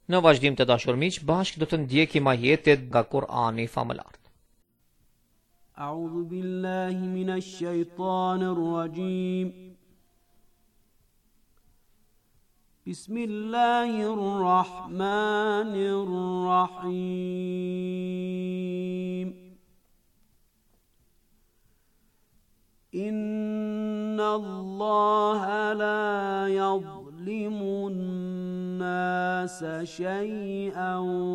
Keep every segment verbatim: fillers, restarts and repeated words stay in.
Në vazhdim të dashur miq, bashkë do të ndjekim ajetet nga Kur'ani famëlar. A'udhu billahi minash shaitanir rajim. Bismillahir rahmanir rahim. Inna Allaha la yadhlimu الناس شيئا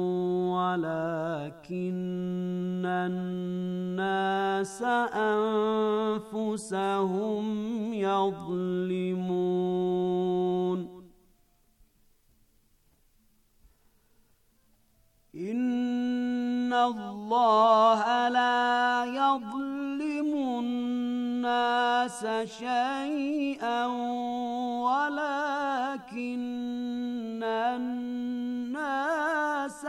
ولكن الناس أنفسهم يظلمون إن الله لا يظلم الناس شيئا ولكن الناس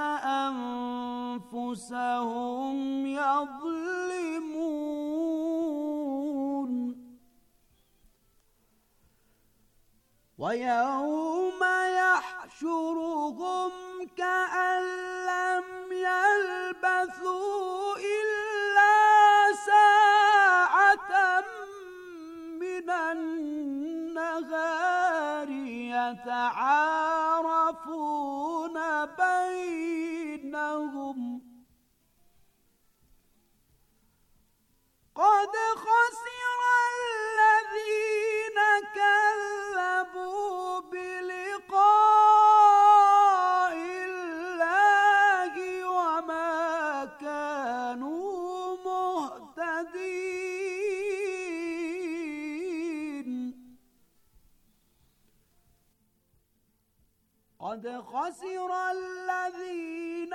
أنفسهم يظلمون ويوم يحشرهم كأن لم يلبثوا إلا ساعة من النهار يتعارفون بينهم قد خسر الذين كذبوا بلقاء الله وما كانوا مهتدين قد خسر الذين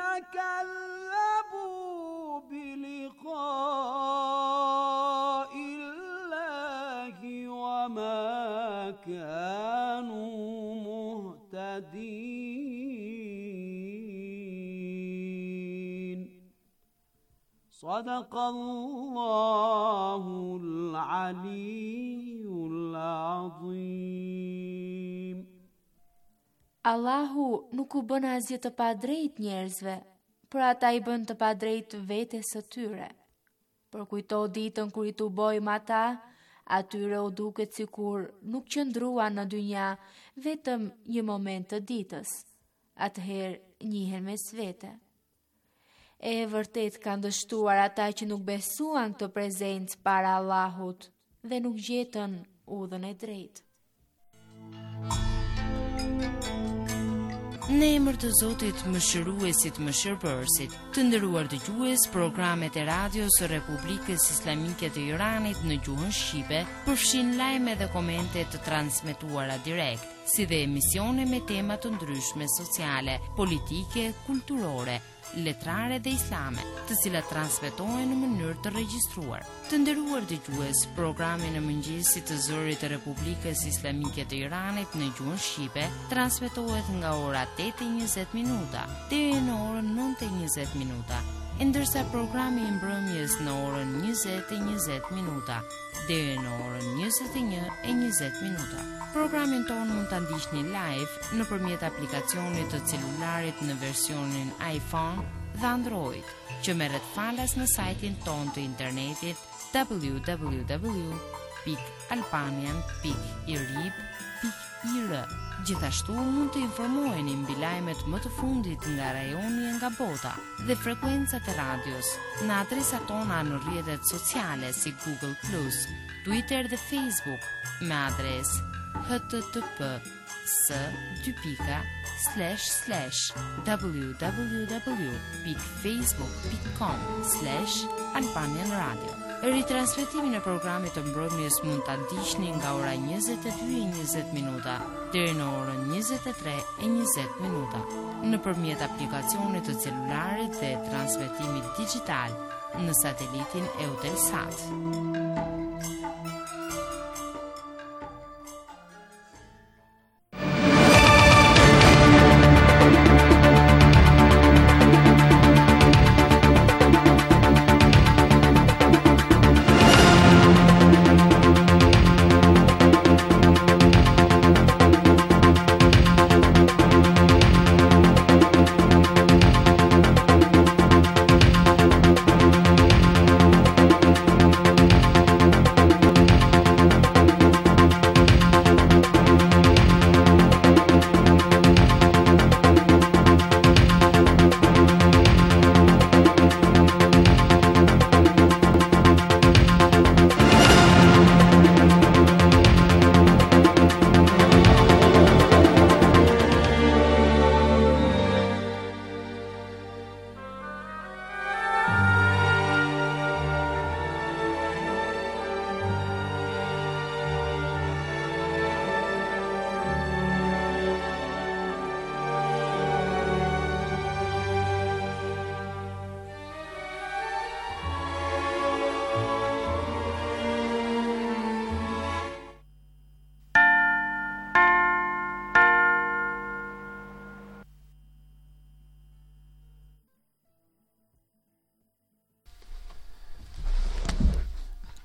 كذبوا بلقاء الله وما كانوا مهتدين صدق الله العلي العظيم. Allahu nuk u bën asgjë të padrejt njerëzve, por ata i bën të padrejt vetes së tyre. Por kujto ditën kur i tubojmë ata, atyre u duket sikur nuk qëndruan në dynja vetëm një moment të ditës. Atëherë njihen mes vete. E vërtet kanë dështuar ata që nuk besuan këtë prezencë para Allahut dhe nuk gjetën udhën e drejtë. Në emër të Zotit Mëshiruesit Mëshirbërësit, të nderuar dëgjues, programet e radios së Republikës Islamike të Iranit në gjuhën shqipe përfshin lajme dhe komente të transmetuara direkt, si dhe emisione me tema të ndryshme sociale, politike, kulturore, letrare dhe islame, të cilat transmetohen në mënyrë të regjistruar. Të nderuar dëgjues, programi në mëngjesit të zërit të Republikës Islamike të Iranit në gjuhën shqipe transmetohet nga ora tetë e njëzet minuta deri në orën nëntë e njëzet minuta, ndërsa programi i mbrëmjes në orën njëzet e njëzet minuta deri në orën njëzet e një e njëzet minuta. Programin tonë mund ta ndiqni live nëpërmjet aplikacionit të celularit në versionin iPhone dhe Android, që merret falas në sajtin tonë të internetit w w w pikë albanian pikë i r i b pikë i r. Gjithashtu mund të informoheni mbi lajmet më të fundit nga rajoni e nga bota dhe frekuencat e radios në adresat tona në rrjetet sociale si Google plus, Twitter dhe Facebook me adresë h t t p s dy pika slash slash w w w pikë facebook pikë com slash albanian radio. Ritransmetimin e programit të mbrëmjes mund ta ndiqni nga ora njëzet e dy e njëzet minuta deri në orën njëzet e tre e njëzet minuta nëpërmjet aplikacionit të celularit dhe transmetimit digital në satelitin Eutelsat.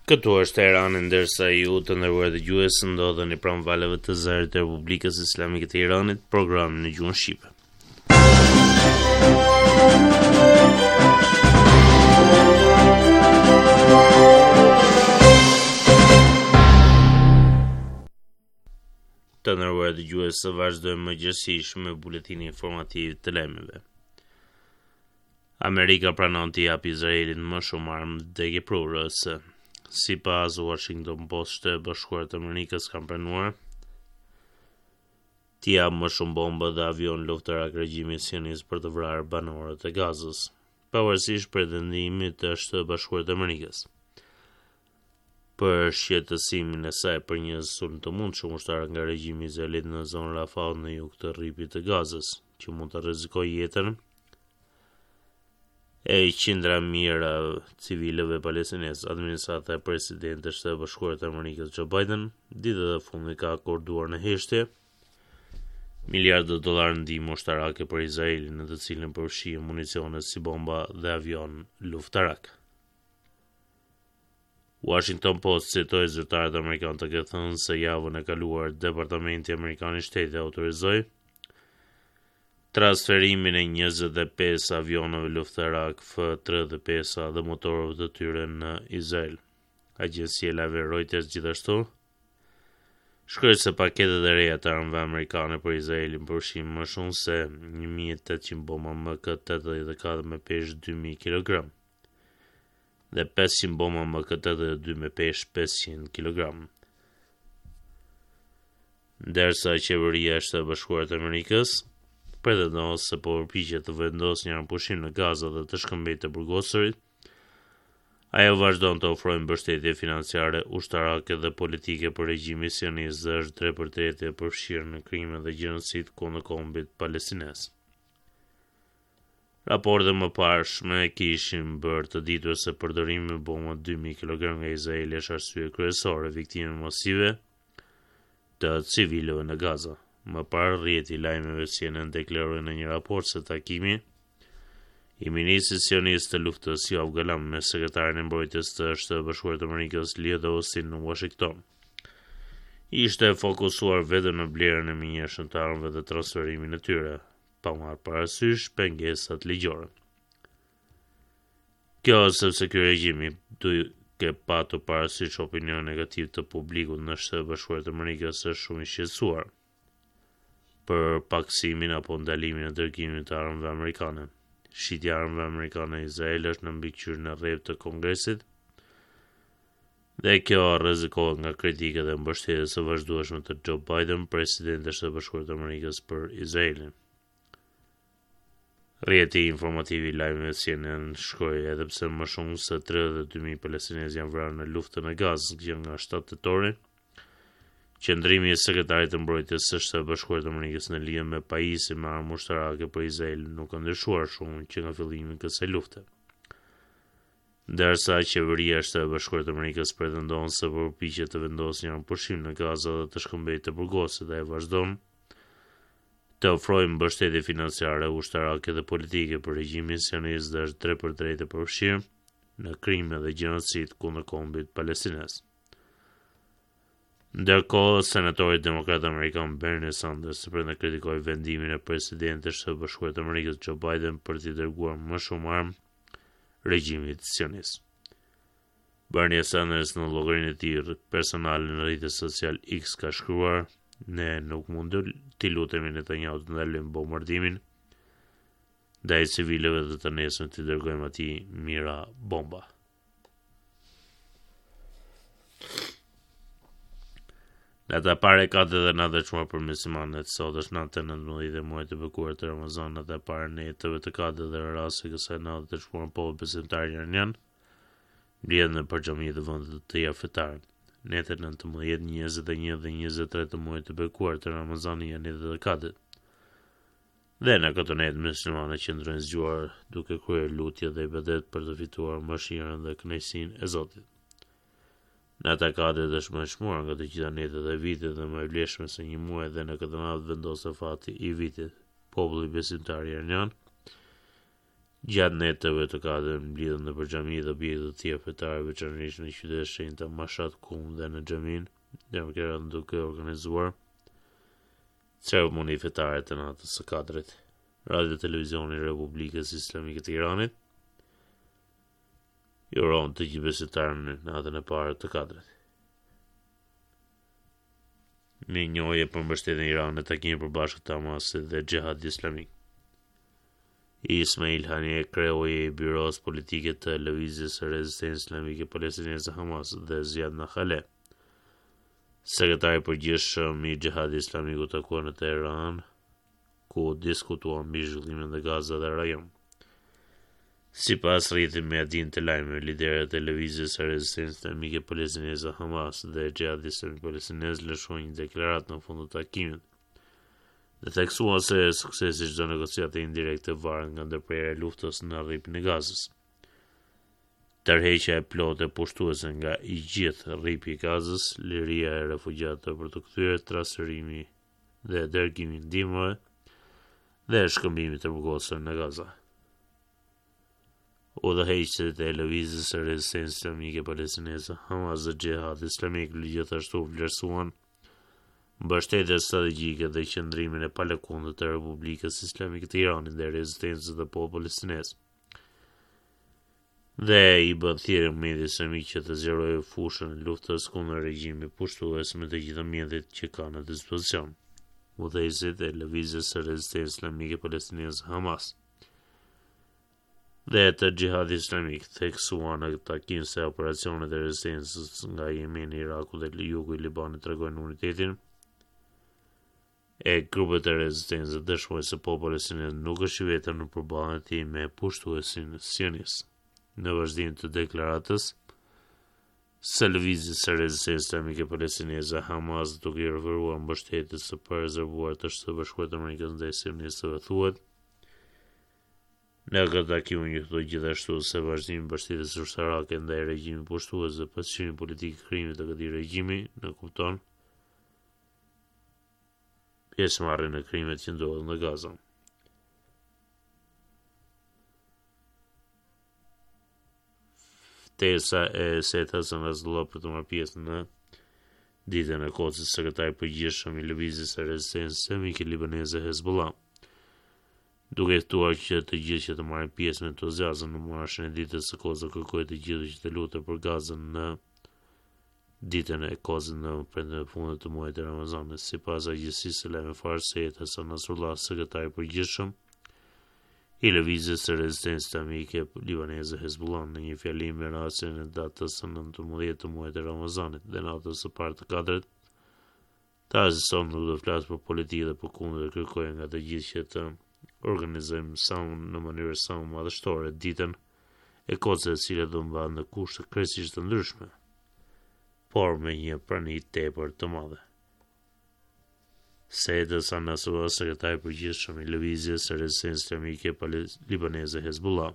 Këtu është Teherani, ndërsa ju të nderuar dëgjues ndodheni pranë valeve të zërit të Republikës Islamike të Iranit, programin në gjuhën shqipe. Të nderuar dëgjues, vazhdojmë mëngjesisht me buletinin informativ të lajmeve. Amerika pranon të japë Izraelit më shumë armë degjeprurëse. Si pas Washington Post, Shtetet Bashkuara të Amerikës kanë pranuar të japë më shumë bomba dhe avion luftarak regjimit sionist për të vrarë banorët e Gazës, pavarësisht pretendimit të Shtetit Bashkuar të Amerikës për shqetësimin e saj për një sulm të mundshëm ushtar nga regjimi izraelit në zonën Rafah në jug të rripit të Gazës, që mund të rrezikojë jetën e qindra mijëra civilëve palestinezë. Administrata e presidentit të Shtetit Bashkuar të Amerikës Joe Biden ditët e fundit ka akorduar në heshtje miliardë dollarë ndihmë ushtarake për Izraelin, në të cilën përfshihen municione si bomba dhe avion luftarak. Washington Post citoi zyrtarët amerikanë të ketë thënë se javën e kaluar Departamenti Amerikan i Shtetit autorizoi transferimin e njëzet e pesë avionëve luftarak F tridhjetë e pesë dhe motorëve të tyre në Izrael. Agjencia e lajmeve Reuters gjithashtu shkroi se paketet e reja të armëve amerikane për Izraelin përfshin më shumë se një mijë e tetëqind bomba M K tetëdhjetë e katër me peshë dy mijë kilogram dhe pesëqind bomba M K tetëdhjetë e dy me peshë pesëqind kilogram. Ndërsa qeveria e Shtetit Bashkuar të Amerikës pretendon se po përpiqet të vendosë një pushim në Gazë dhe të shkëmbejë të burgosurit, ajo vazhdon të ofrojë mbështetje financiare, ushtarake dhe politike për regjimin sionist dhe është drejt për drejtë e përfshirë në krime dhe gjenocid kundër kombit palestinez. Raportet më parshme kishin bërë të ditur se përdorimi i bombave dy mijë kilogram nga Izraeli është arsye kryesore viktime masive të civilëve në Gaza. Më parë, rrjeti i lajmeve C N N deklaroi në një raport se takimi i ministrit sionist të luftës Yoav Gallant me sekretarin e mbrojtjes të Shtetit Bashkuar të Amerikës Lloyd Austin në Washington ishte fokusuar vetëm në blerjen e menjëhershme të armëve dhe transferimin e tyre, pa marrë parasysh pengesat ligjore. Kjo sepse ky regjim duke patur parasysh opinion negativ të publikut në Shtetet Bashkuar të Amerikës është shumë i shqetësuar për paksimin apo ndalimin e dërgimit të armëve amerikane. Shitja e armëve amerikane në Izrael është në mbikëqyrje në rreth të Kongresit dhe kjo rrezikohet nga kritikat e mbështetjes së vazhdueshme të Joe Biden, presidenti i Shtetit Bashkuar të Amerikës për Izraelin. Rrjeti informativ i lajmeve C N N shkroi edhe pse më shumë se tridhjetë e dy mijë palestinezë janë vrarë në luftën e Gazës që nga shtatë tetori, qëndrimi i sekretarit të mbrojtjes së Shtetit Bashkuar të Amerikës në lidhje me pajisin me armë ushtarake për Izrael nuk ka ndryshuar shumë që nga fillimi i kësaj lufte. Ndërsa qeveria e Shtetit Bashkuar të Amerikës pretendon se përpiqet të vendosë një pushim në Gazë dhe të shkëmbejë të burgosit dhe ai vazhdon të ofrojë mbështetje financiare, ushtarake dhe politike për regjimin sionist dhe është drejt për drejtë e përfshirë në krime dhe gjenocid kundër kombit palestinez. Ndërkohë, senatori demokrat amerikan Bernie Sanders prandaj kritikoi vendimin e presidentit të Shtetit Bashkuar të Amerikës Joe Biden për t'i dërguar më shumë armë regjimit sionist. Bernie Sanders në llogarinë e tij personale në rrjetin social X ka shkruar: "Ne nuk mund t'i lutemi Netanyahu të ndalojmë bombardimin ndaj civilëve dhe të nesër t'i dërgojmë atij mira bomba." Data pare ka dhe në dërçmuar për muslimanët, sot është natë e nëntëmbëdhjetë dhe muajit të bekuar të Ramazan, data pare në jetëve të katë dhe rrasë kësaj natë të dërçmuar po besimtar iranian, mbledh në përgjami të vendet të jafetar. Netët nëntëmbëdhjetë, njëzet e një dhe njëzet e tre të muajit të bekuar të Ramazan janë jetët e katët. Dhe në këtë netë muslimanë qëndrojnë zgjuar duke kryer lutje dhe ibadet për të fituar mëshirën dhe kënaqësinë e Zotit. Nata kadet është më e shmuar nga të gjitha netët e vitit dhe më e vlefshme se një muaj dhe në këtë natë vendos fati i vitit. Populli besimtar iranian Gjatë netëve të katër mblidhen në për xhami dhe objekte të tjera fetare, veçanërisht në qytetet shenjta Mashat Kum dhe në xhamin demokrat duke organizuar ceremoni fetare të natës së katërt. Radio Televizioni i Republikës Islamike të Iranit i uron të gjithë besimtarët në natën e parë të katërt. Me njohje për mbështetjen e Iranit në takimin e përbashkët të Hamasit dhe Xhihadit Islamik. Ismail Haniyeh, kreu i byros politike të Lëvizjes së Rezistencës Islamike Palestinese Hamas dhe Ziad Nakhaleh, sekretari i përgjithshëm i Xhihadit Islamik, u takuan në Teheran, ku diskutuan mbi zhvillimin në Gaza dhe rajon. Sipas rrjetit mediatik të lajmeve, liderët e Lëvizjes së Rezistencës Islamike Palestinese Hamas dhe Xhihadit Islamik Palestinese lëshuan një deklaratë në fund të takimit, dhe theksuan se suksesi çdo negociate indirekte varet nga ndërprerja e luftës në rripin e Gazës. Tërheqja e plotë e pushtuese nga i gjithë rripi i Gazës, liria e refugjatëve për të kthyer, trasërimi dhe dërgimi i ndihmave dhe shkëmbimi të rrugosur në Gaza. Udhëheqësit e Lëvizjes së Rezistencës Islamike Palestinese Hamas dhe Xhihadit Islamik gjithashtu vlerësuan mbështetjen strategjike dhe qëndrimin e palëkundët të Republikës Islamike të Iranit dhe rezistencës të popullit palestinez. Dhe i bën thirrje mendjes islamik që të zgjerojë fushën e luftës kundër regjimit pushtues me të gjitha mjetet që ka në dispozicion. Udhëheqësit e Lëvizjes së Rezistencës Islamike Palestinese Hamas dhe të Xhihadit Islamik theksuan në takim se operacionet e rezistencës nga Jemeni, Iraku dhe jugu i Libanit tregojnë unitetin e grupet e rezistencës, dëshmojnë se populli palestinez nuk është i vetëm në përballjen e tij me pushtuesin sionist. Në vazhdim të deklaratës së Lëvizjes së Rezistencës Islamike Palestinese Hamas, duke i referuar mbështetjes së përrezervuar të Shtetit Bashkuar të Amerikës ndaj sionistëve, thuhet: në këtë takim njoftua gjithashtu se vazhdimi i mbështetjes ushtarake ndaj regjimit pushtues dhe pasqyrimi politik i krimit të këtij regjimi në kupton pjesëmarrjen në krimet që ndodhen në Gaza. Ftesa e Setas Nasrullah për të marrë pjesë në ditën e Kocës, sekretari i përgjithshëm i Lëvizjes së Rezistencës Islamike Libaneze Hezbollah, duke ftuar që të gjithë që të marrin pjesë me entuziazëm në marshën e ditës së Kocës, kërkoi të gjithë që të lutën për Gazën në ditën e Kocës në prindërin e fundit të muajit të Ramazanit. Sipas agjencisë së lajmeve Fars, Setas Nasrullah, sekretari i përgjithshëm i Lëvizjes së Rezistencës Islamike Libaneze Hezbollah, në një fjalim me rastin e datës së nëntëmbëdhjetë të muajit të Ramazanit dhe natës së parë të katërt, ta azison nuk do të flasë për politikë dhe për kundër, kërkoi nga të gjithë që të organizojmë sa në mënyrë sa më madhështore ditën e Kocës, e cila do mbahet në kushte krejtësisht të ndryshme, por me një prani tepër të madhe. Setas Nasrullah, sekretari i përgjithshëm i Lëvizjes së Rezistencës Islamike Libaneze Hezbollah,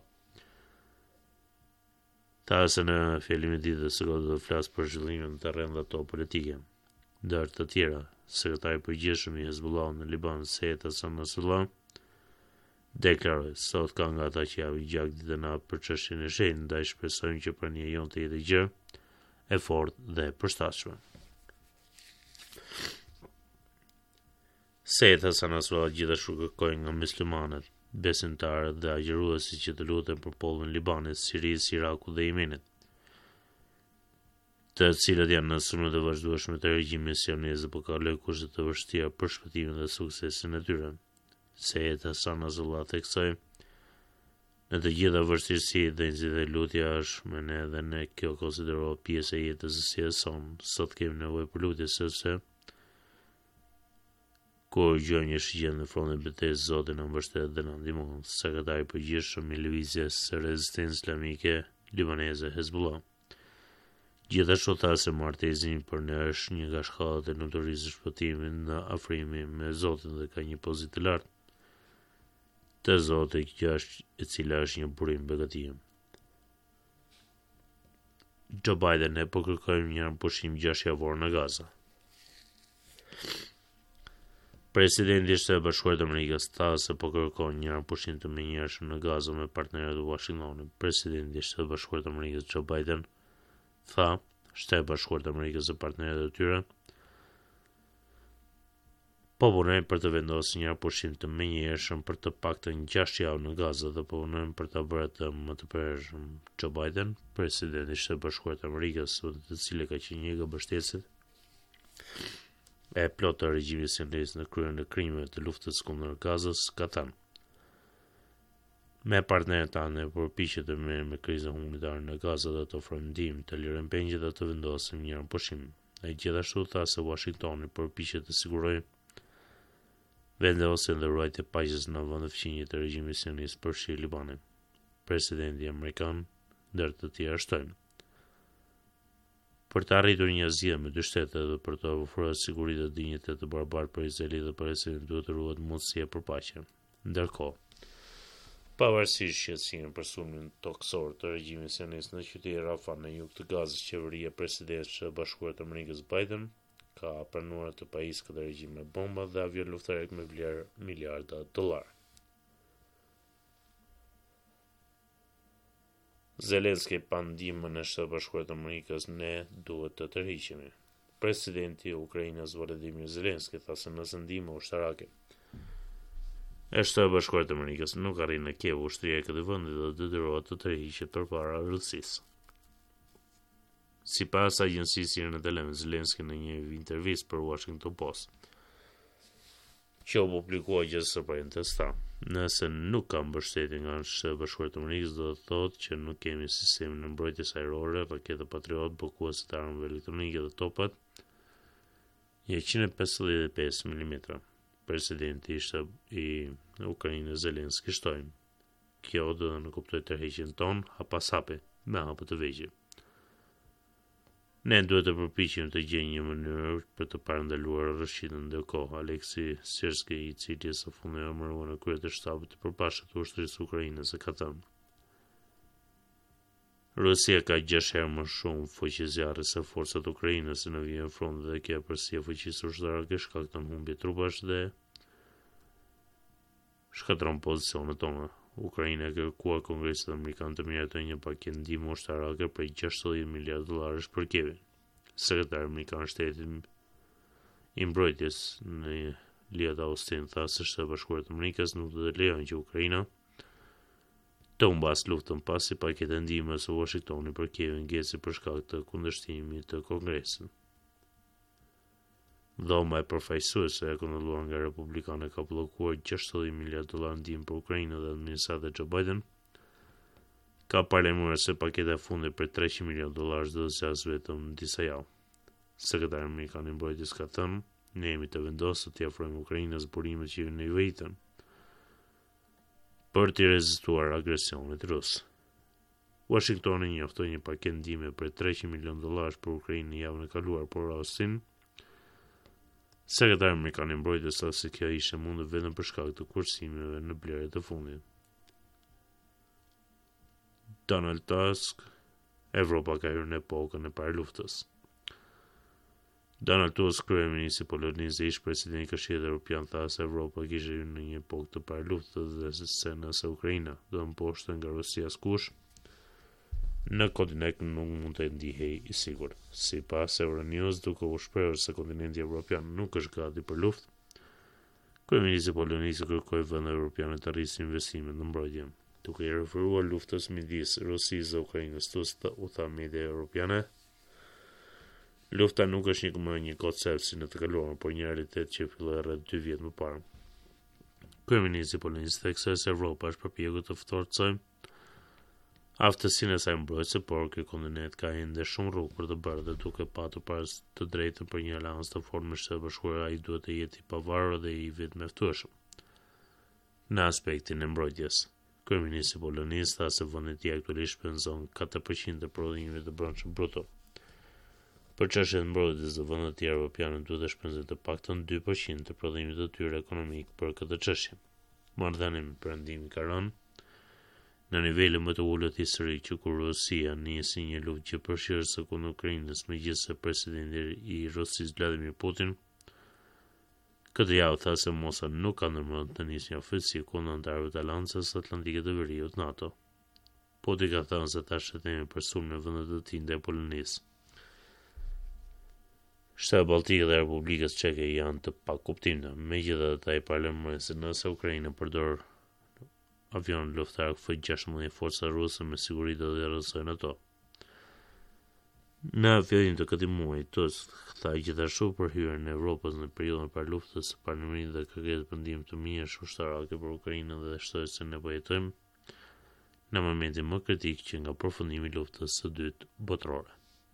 tha se në fjalimin e ditës së Kocës do të flasë për zhvillimin në terren dhe ato politike. Ndër të tjera, sekretari i përgjithshëm i Hezbollah në Liban, Setas Nasrullah, deklaroi: sot ka nga ata që javë gjak ditën natë për çështjen e shenjtë, ndaj shpresojmë që prania jonë të jetë gjë e fortë dhe e përshtatshme. Setas Nasrullah gjithashtu kërkoi nga muslimanët, besimtarët dhe agjëruesit që të luten për popullin e Libanit, Sirisë, Irakut dhe Yemenit, të cilët janë në sulmet e vazhdueshme të regjimit sionist dhe po kalojnë kushte të vështira për shpëtimin dhe suksesin e tyre. Setas Nasrullah theksoi: në të gjitha vështirësitë dhe nxitjet lutja është me ne dhe ne kjo konsiderohet pjesë e jetës së sjelljes sonë. Sot kemi nevojë për lutje sepse kur gjëja shigjen në frontin e betejës, Zoti na mbështet dhe na ndihmon. Sekretari i përgjithshëm i Lëvizjes së Rezistencës Islamike Libaneze Hezbollah gjithashtu tha se martesimi për ne është një nga shkallët e lumturisë së shpëtimit në afrimin me Zotin dhe ka një pozitë të lartë të Zotit, që është e cila është një burim begatie. Joe Biden ne po kërkojmë një pushim gjashtë javor në Gaza. Presidenti i Shtetit Bashkuar të Amerikës tha se po kërkon një pushim të menjëhershëm në Gazë me partnerët e Washingtonit. Presidenti i Shtetit Bashkuar të Amerikës Joe Biden tha Shtetit Bashkuar të Amerikës e partnerët e tyre po punojnë për të vendosur një pushim të menjëhershëm për të paktën gjashtë javë në Gazë dhe po punojnë për ta bërë atë më të përhershëm. Joe Biden, presidenti i Shtetit Bashkuar të Amerikës, të cilë ka qenë një nga mbështetësit e plotë të regjimit sionist në kryen e krimeve të luftës kundër Gazës, ka thënë: me partnerët tanë e përpiqet të merrem me krizën humanitare në Gazë dhe të ofrojmë ndihmë, të lirojmë pengjet dhe të vendosim një pushim. Ai gjithashtu tha se Washingtoni përpiqet të sigurojë vendosjen dhe ruajtjen e paqes në vend të fqinjit të regjimit sionist përfshi Libanin. Presidenti amerikan ndër të tjerë shtojnë për të arritur një zgjidhje me dy shtete dhe për të ofruar siguri dhe dinjitet të barabartë për Izraelin dhe Palestinën duhet të ruhet mundësia për paqe. Ndërkohë, pavarësisht shqetësimit për sulmin toksor të regjimit sionist në qytetin Rafah në jug të Gazës, qeveria e presidentit të Bashkuar të Amerikës Biden ka pranuar të pajisë këtë regjim me bomba dhe avion luftarik me vlerë miliarda dollar. Zelenski pa ndihmën e Shtetit Bashkuar të Amerikës ne duhet të tërhiqemi. Presidenti i Ukrainës Volodymyr Zelenski tha se nëse ndihma ushtarake e Shtetit Bashkuar të Amerikës nuk arrin në Kiev, ushtria e këtij vendi do të detyrohet të tërhiqet përpara Rusisë. Sipas agjencisë C N N, Zelenski në një intervistë për Washington Post, që u publikua gjatë së parentesës tha: nëse nuk ka mbështetje nga Shteti Bashkuar të Amerikës, do të thotë që nuk kemi sistemin e mbrojtjes ajrore, raketë Patriot, blokuese të armëve elektronike dhe topat njëqind e pesëdhjetë e pesë milimetra. Presidenti ishte i Ukrainës Zelenski shtoi: kjo do të kuptojë tërheqjen tonë hapasapi me hapë të vegjël. Ne duhet të përpiqemi të gjejmë një mënyrë për të parandaluar rrëshqitën. Ndërkohë, Aleksi Sirski, i cili së fundi emëruar në krye të shtabit të përpashët të ushtrisë ukrainase, ka thënë: Rusia ka gjashtë herë më shumë fuqi zjarre se forcat ukrainase në vijën front dhe kjo përsia fuqisë ushtarake shkakton humbje trupash dhe shkatron pozicionet tona. Ukraina ka kërkuar Kongresit Amerikan të miratojë një paketë ndihmë ushtarake për gjashtëdhjetë miliardë dollarësh për Kievin. Sekretari amerikan i Shtetit i Mbrojtjes në Lloyd Austin tha se Shtetet Bashkuara të Amerikës nuk do të lejojnë që Ukraina të humbas luftën pasi paketa e ndihmës së Washingtonit për Kievin ngjesi për shkak të kundërshtimit të Kongresit. Dhoma e përfaqësuese e kontrolluar nga Republikanë ka bllokuar gjashtëdhjetë miliardë dollarë ndihmë për Ukrainën dhe administrata e Joe Biden ka paralajmëruar se paketa e fundit për treqind milionë dollarë do të zgjasë vetëm disa javë. Sekretari amerikan i Mbrojtjes ka thënë: ne jemi të vendosur të ofrojmë Ukrainës burimet që i nevojitën për të rezistuar agresionit rus. Washingtoni njoftoi një paketë ndihme për treqind milionë dollarë për Ukrainën në javën e kaluar, por Austin, sekretari amerikan i Mbrojtjes, tha se kjo ishte mundur vetëm për shkak të kursimeve në blerjet e fundit. Donald Tusk: Evropa ka hyrë në epokën e parë luftës. Donald Tusk, kryeministri i Polonisë dhe ish presidenti i Këshillit Evropian, tha se Evropa kishte hyrë në një epokë të parë luftës dhe se nëse Ukraina do të mposhte nga Rusia askush në kontinent nuk mund të ndihej i sigurt. Sipas Euronews, duke u shprehur se kontinenti evropian nuk është gati për luftë, kryeministri i Polonisë kërkoi vendet evropiane të rrisin investimet në mbrojtje. Duke i referuar luftës midis Rusisë dhe Ukrainës, u tha media europiane: lufta nuk është një më një koncept si në të kaluarën, por një realitet që filloi rreth dy vjet më parë. Kryeministri i Polonisë theksa se Evropa është përpjekur të forcojë aftësinë e saj mbrojtëse, por ky kontinent ka ende shumë rrugë për të bërë dhe duke patur pas të drejtën për një aleancë të fortë me Shtetet Bashkuara, ai duhet të jetë i pavarur dhe i vetë mjaftueshëm në aspektin e mbrojtjes. Kryeministri i Polonisë tha se vendi i tij aktualisht shpenzon katër përqind të prodhimit të brendshëm bruto. Për çështjen e mbrojtjes, vendet e tjera evropiane duhet të shpenzojnë të paktën dy përqind të prodhimit të tyre ekonomik për këtë çështje. Marrëdhënia me Perëndimin ka rënë në nivele më të ulët historik që kur Rusia nisi një luftë që përfshirëse kundër Ukrainës, megjithëse presidenti i Rusisë Vladimir Putin Këtë javë tha se Mosa nuk ka ndërmend të nisë një ofensiv kundër anëtarëve të Aleancës Atlantike të Veriut NATO. Po t'i ka thënë se tash temi për sulm në vendet e tij ndaj Polonisë. Shtetet Balltike dhe Republikës Çeke janë të pakuptimta, megjithatë ai paralajmëroi se nëse Ukraina përdor avion luftar F gjashtëmbëdhjetë forca ruse me siguri do të rrësojnë ato. Në fillim të këtij muaji, Tusk tha gjithashtu për hyrjen e Evropës në periudhën e parë luftës së parë dhe kërkesë për ndihmë të mirë ushtarake për Ukrainën dhe shtoi se ne po jetojmë në momentin më kritik që nga përfundimi i luftës së dytë botërore.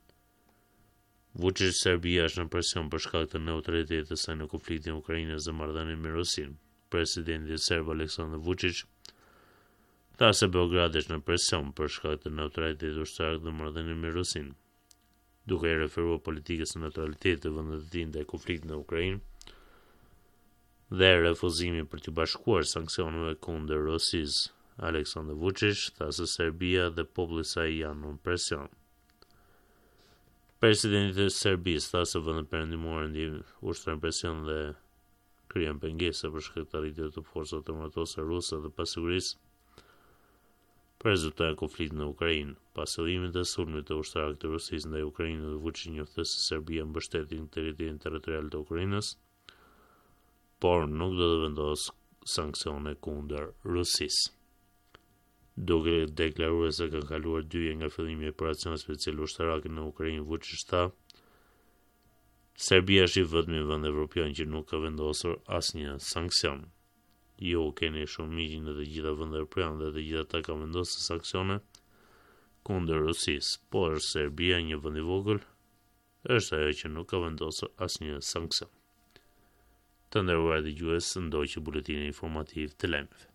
Vučić Serbia është në presion për shkak të neutralitetit të saj në konfliktin e Ukrainës dhe marrëdhënien me Rusinë. Presidenti serb Aleksandar Vučić tha se Beogradi është në presion për shkak të neutralitetit ushtarak dhe marrëdhënies me Rusinë. Duke i referuar politikës së neutralitetit të vendet e tij ndaj konfliktit në Ukrainë dhe refuzimi për të bashkuar sanksioneve kundër Rusisë, Aleksandar Vučić tha se Serbia dhe populli i saj janë në presion. Presidenti i Serbisë tha se vendet perëndimore ushtrojnë presion dhe krijon pengesa për shkak të arritjes të forcave të mbrojtëse ruse dhe pasigurisë për rezultat e konfliktit në Ukrainë. Pas fillimit të sulmit të ushtarak të Rusisë ndaj Ukrainës, Vučić njoftë se Serbia mbështet integritetin territorial të Ukrainës, por nuk do të vendosë sanksione kundër Rusisë. Duke deklaruar se ka kaluar dy vjet nga fillimi i operacionit special ushtarak në Ukrainë, Vučić tha: Serbia është i vetmi vend evropian që nuk ka vendosur asnjë sanksion. Jo keni shumë miqë në të gjitha vendet evropiane dhe të gjitha ata kanë vendosur sanksione kundër Rusisë, por Serbia, një vend i vogël, është ajo që nuk ka vendosur asnjë sanksion. Të nderuar dëgjues, ndoqi buletini informativ të lajmeve.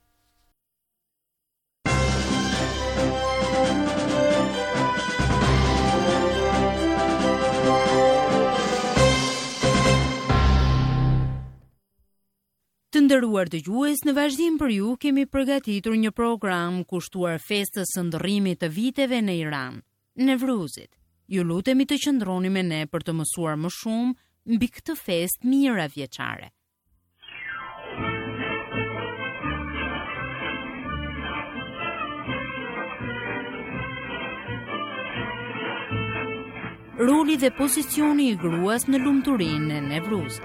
Të nderuar dëgjues, në vazhdim për ju kemi përgatitur një program kushtuar festës së ndërrimit të viteve në Iran, Nevruzit. Ju lutemi të qëndroni me ne për të mësuar më shumë mbi këtë festë mira vjeçare. Roli dhe pozicioni i gruas në lumturinë e Nevruzit.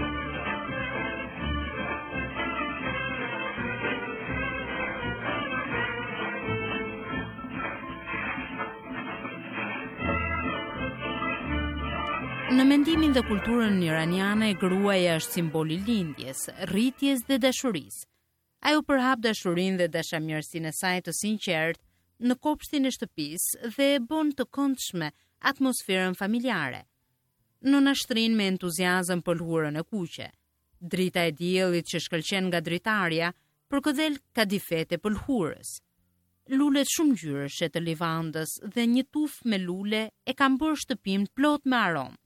Në mendimin dhe kulturën iraniane, gruaja është simbol i lindjes, rritjes dhe dashurisë. Ajo përhap dashurinë dhe dashamirësinë e saj të sinqertë në kopshtin e shtëpisë dhe e bën të këndshme atmosferën familjare. Nëna shtrin me entuziazëm për lhurën e kuqe. Drita e diellit që shkëlqen nga dritarja, përkëdhel ka difete për lhurës. Lulet shumë ngjyrëshe të livandës dhe një tufë me lule e kanë bërë shtëpinë plot me aromë.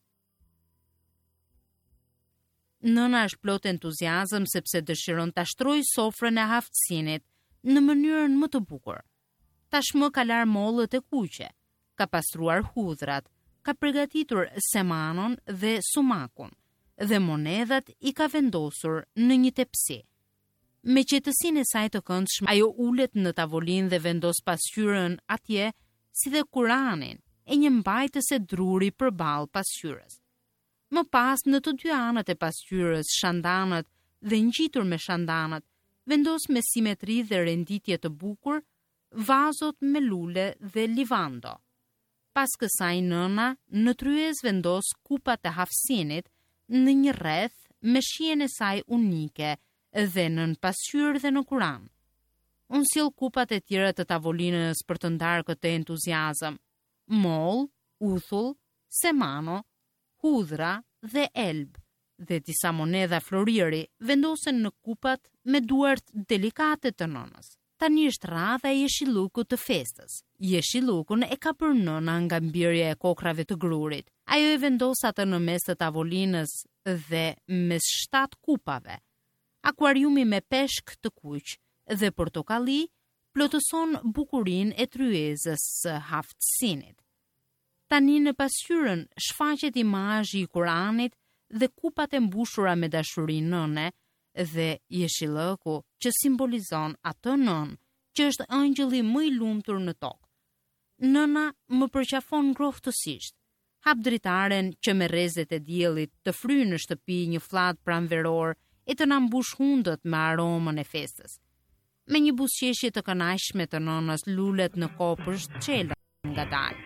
Nëna është plot entuziazëm sepse dëshiron ta shtrojë sofrën e haftësinit në mënyrën më të bukur. Tashmë ka lar mollët e kuqe, ka pastruar hudhrat, ka përgatitur semanon dhe sumakun, dhe monedhat i ka vendosur në një tepsi. Me qetësinë e saj të këndshme, ajo ulet në tavolinë dhe vendos pasqyrën atje, si dhe Kuranin, e një mbajtëse druri përballë pasqyrës. Më pas, në të dy anët e pasqyrës, shandanët dhe ngjitur me shandanët, vendos me simetri dhe renditje të bukur, vazot me lule dhe livando. Pas kësaj nëna, në tryez vendos kupat e hafsinit në një rreth me shijen e saj unike dhe nën pasqyrë dhe në Kuran. Unë sjell kupat e tjera të tavolinës për të ndarë këtë entuziazëm. Moll, uthull, semano, hudhra dhe elb, dhe disa monedha floriri vendosen në kupat me duart delikate të nënës. Tani është radha e jeshillukut të festës. Jeshillukun e ka për nëna nga mbirja e kokrave të grurit. Ajo e vendos atë në mes të tavolinës dhe mes shtat kupave. Akuariumi me peshk të kuq dhe portokalli plotëson bukurinë e tryezës së haftësinit. Tani në pasqyrën shfaqet imazhi i Kuranit dhe kupat e mbushura me dashuri nëne dhe jeshillëku që simbolizon atë nën që është ëngjëlli më i lumtur në tokë. Nëna më përqafon ngrohtësisht. Hap dritaren që me rrezet e diellit të fryjë në shtëpi një fllak pranveror e të na mbush hundët me aromën e festës. Me një buzëqeshje të kënaqshme të nënës lulet në kopësht çelën ngadalë.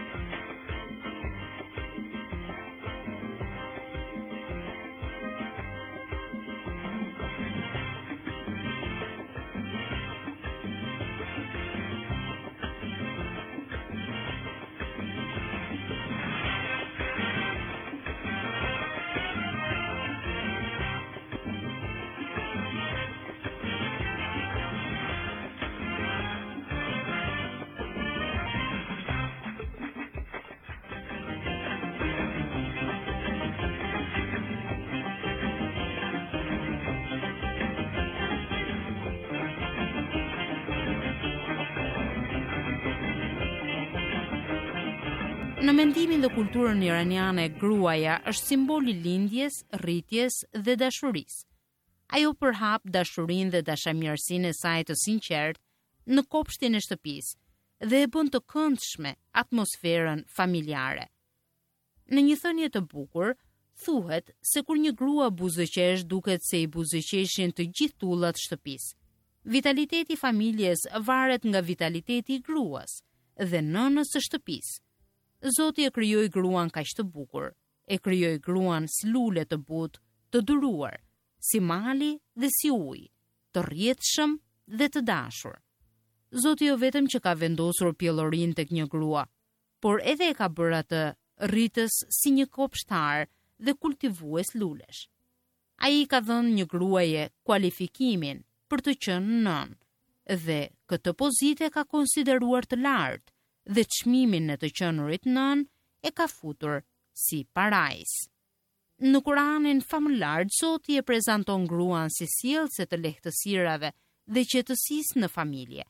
Në mendimin dhe kulturën iraniane, gruaja është simbol i lindjes, rritjes dhe dashurisë. Ajo përhap dashurinë dhe dashamirësinë e saj të sinqertë në kopshtin e shtëpisë dhe e bën të këndshme atmosferën familjare. Në një thënie të bukur, thuhet se kur një grua buzëqesh duket se i buzëqeshin të gjithë tullat shtëpisë. Vitaliteti i familjes varet nga vitaliteti i gruas dhe nënës së shtëpisë. Zoti e krijoi gruan kaq të bukur, e krijoi gruan si lule të butë, të duruar, si mali dhe si ujë, të rrjedhshëm dhe të dashur. Zoti jo vetëm që ka vendosur pjellorinë tek një grua, por edhe e ka bërë atë rritës si një kopshtar dhe kultivues lulesh. Ai ka dhënë një gruaje kualifikimin për të qenë nën dhe këtë pozitë ka konsideruar të lartë dhe çmimin në të qenurit nën e ka futur si parajs. Në Kuranin famëlar, Zoti e prezanton gruan si sjellëse të lehtësirave dhe qetësisë në familje,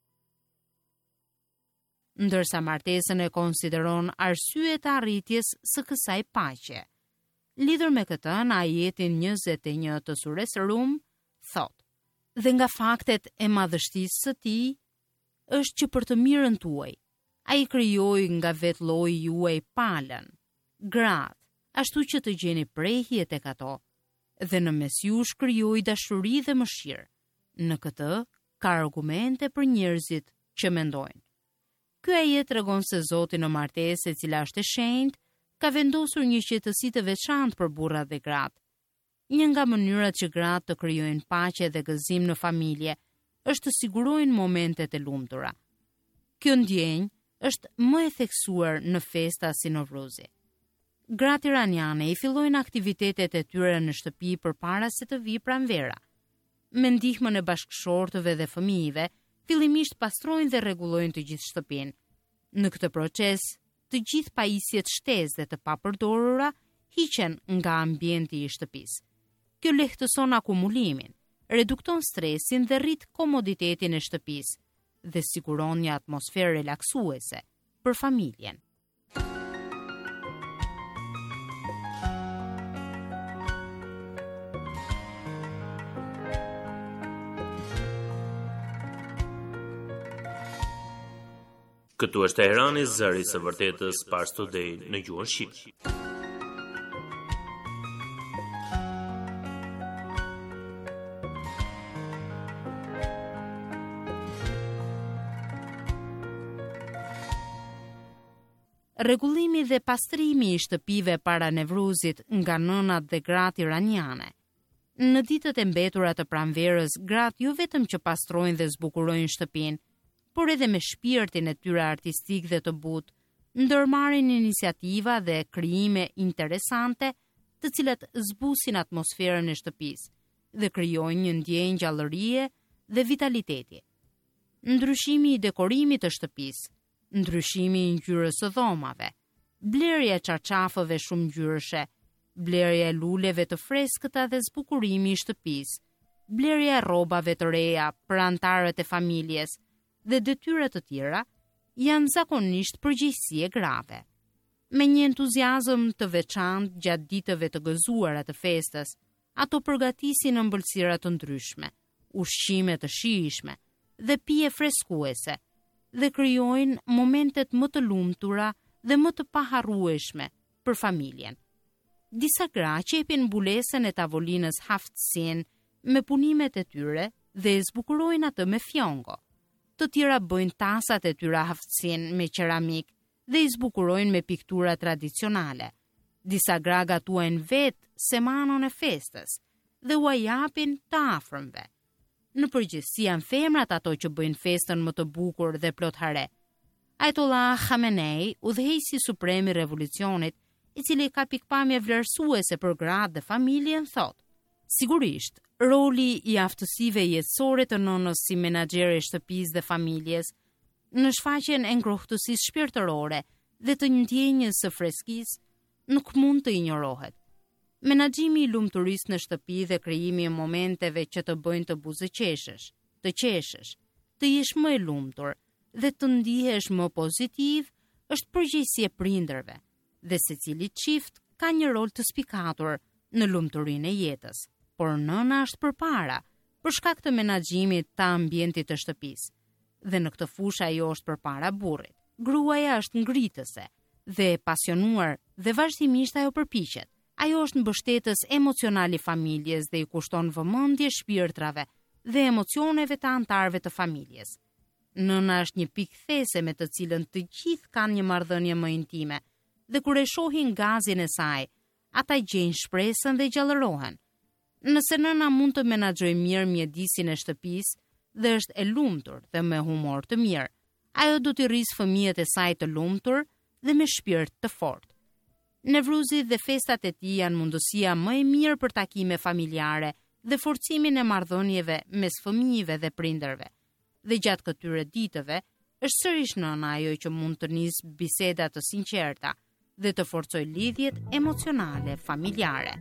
ndërsa martesën e konsideron arsye të arritjes së kësaj paqe. Lidhur me këtë, në ajetin njëzet e një të sures Rum, thot: "Dhe nga faktet e madhështisë së tij është që për të mirën tuaj ai krijoi nga vetë lloji juaj palën, gratë, ashtu që të gjeni prehje tek ato, dhe në mes jush krijoi dashuri dhe mëshirë. Në këtë ka argumente për njerëzit që mendojnë." Ky ajet tregon se Zoti në martesë, e cila është e shenjtë, ka vendosur një qetësi të veçantë për burrat dhe gratë. Një nga mënyrat që gratë të krijojnë paqe dhe gëzim në familje është të sigurojnë momentet e lumtura. Kjo ndjenjë është më e theksuar në festa si Novruzi. Gratë iraniane i fillojnë aktivitetet e tyre në shtëpi përpara se të vijë pranvera. Me ndihmën e bashkëshortëve dhe fëmijëve, fillimisht pastrojnë dhe rregullojnë të gjithë shtëpinë. Në këtë proces, të gjithë pajisjet shtesë dhe të papërdorura hiqen nga ambienti i shtëpisë. Kjo lehtëson akumulimin, redukton stresin dhe rrit komoditetin e shtëpisë dhe siguron një atmosferë relaksuese për familjen. Këtu është Teherani, zëri i vërtetës, Pars Today në gjuhën shqipe. Rregullimi dhe pastrimi i shtëpive para Nevruzit nga nënat dhe gratë iraniane. Në ditët e mbetura të pranverës, gratë jo vetëm që pastrojnë dhe zbukurojnë shtëpinë, por edhe me shpirtin e tyre artistik dhe të butë, ndërmarrin iniciativa dhe krijime interesante, të cilat zbusin atmosferën e shtëpisë dhe krijojnë një ndjenjë gjallërie dhe vitaliteti. Ndryshimi i dekorimit të shtëpisë, ndryshimi i ngjyrës së dhomave, blerja e çarçafëve shumë ngjyrëshe, blerja e luleve të freskëta dhe zbukurimi i shtëpisë, blerja e rrobave të reja për anëtarët e familjes dhe detyra të tjera janë zakonisht përgjegjësi e grave. Me një entuziazëm të veçantë gjatë ditëve të gëzuara të festës, ato përgatisin ëmbëlsira të ndryshme, ushqime të shijshme dhe pije freskuese dhe krijojnë momentet më të lumtura dhe më të paharrueshme për familjen. Disa gra qepin mbulesën e tavolinës haftësin me punimet e tyre dhe e zbukurojnë atë me fjongo. Të tjera bëjnë tasat e tyre haftësin me qeramik dhe i zbukurojnë me piktura tradicionale. Disa gra gatuajnë vetë semanon e festës dhe u japin të afërmve. Në përgjithësi janë femrat ato që bëjnë festën më të bukur dhe plot hare. Ajtollah Khamenei, udhëheqësi suprem i revolucionit, i cili ka pikpamje vlerësuese për gratë dhe familjen, thotë: sigurisht, roli i aftësive jetësore të nënës si menaxhere e shtëpisë dhe familjes në shfaqjen e ngrohtësisë shpirtërore dhe të ndjenjës së freskisë nuk mund të injorohet. Menaxhimi i lumturisë në shtëpi dhe krijimi i momenteve që të bëjnë të buzëqeshësh, të qeshësh, të jesh më i lumtur dhe të ndihesh më pozitiv është përgjegjësi e prindërve, dhe secili çift ka një rol të spikatur në lumturinë e jetës. Por nëna është përpara për shkak të menaxhimit të ambientit të shtëpisë, dhe në këtë fushë ajo është përpara burrit. Gruaja është ngritëse dhe e pasionuar dhe vazhdimisht ajo përpiqet. Ajo është mbështetës emocional i familjes dhe i kushton vëmendje shpirtrave dhe emocioneve të antarëve të familjes. Nëna është një pikë these me të cilën të gjithë kanë një marrëdhënie më intime, dhe kur e shohin gazin e saj, ata gjejnë shpresën dhe gjallërohen. Nëse nëna mund të menaxhojë mirë mjedisin e shtëpisë dhe është e lumtur dhe me humor të mirë, ajo do t'i rrisë fëmijët e saj të lumtur dhe me shpirt të fortë. Nevruzi dhe festat e tij janë mundësia më e mirë për takime familjare dhe forcimin e marrëdhënieve mes fëmijëve dhe prindërve. Dhe gjatë këtyre ditëve, është sërish nëna ajo që mund të nisë biseda të sinqerta dhe të forcojë lidhjet emocionale familjare.